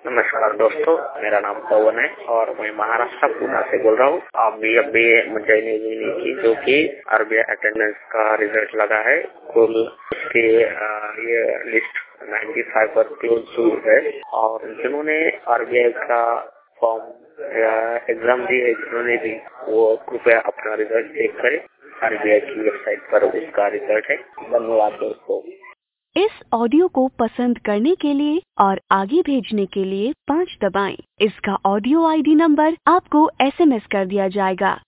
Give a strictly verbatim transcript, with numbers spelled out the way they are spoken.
नमस्कार दोस्तों, मेरा नाम पवन है और मैं महाराष्ट्र पुणे से बोल रहा हूँ। अभी अभी मुझे न्यूज़ की जो कि आरबीआई अटेंडेंस का रिजल्ट लगा है। कुल उसकी ये लिस्ट पचानवे पर क्लोज हुई है और जिन्होंने आरबीआई का फॉर्म या एग्जाम दी है, जिन्होंने दी, वो कृपया अपना रिजल्ट चेक करें। आरबीआई की वेबसाइट पर उसका रिजल्ट है। धन्यवाद दोस्तों। इस ऑडियो को पसंद करने के लिए और आगे भेजने के लिए पाँच दबाएं। इसका ऑडियो आईडी नंबर आपको एसएमएस कर दिया जाएगा।